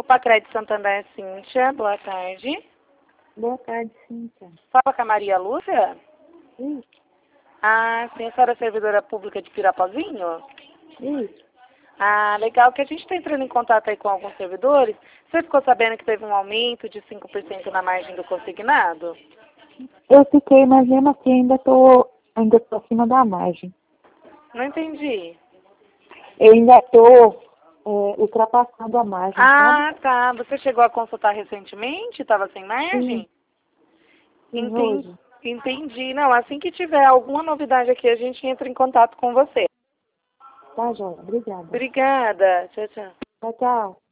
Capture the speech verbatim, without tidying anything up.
O Pacred Santander, Cíntia, boa tarde. Boa tarde, Cíntia. Fala com a Maria Lúcia? Isso. Ah, sim, a senhora é servidora pública de Pirapozinho? Isso. Ah, legal, que a gente está entrando em contato aí com alguns servidores. Você ficou sabendo que teve um aumento de cinco por cento na margem do consignado? Eu fiquei, mas mesmo assim ainda tô, ainda tô acima da margem. Não entendi. Eu ainda tô é, ultrapassando a margem, Ah, sabe? tá. Você chegou a consultar recentemente? Estava sem margem? Sim, sim, Entendi. hoje. Entendi. Não, assim que tiver alguma novidade aqui, a gente entra em contato com você. Tá, Joia? Obrigada. Obrigada. Tchau, tchau. Tchau, tchau.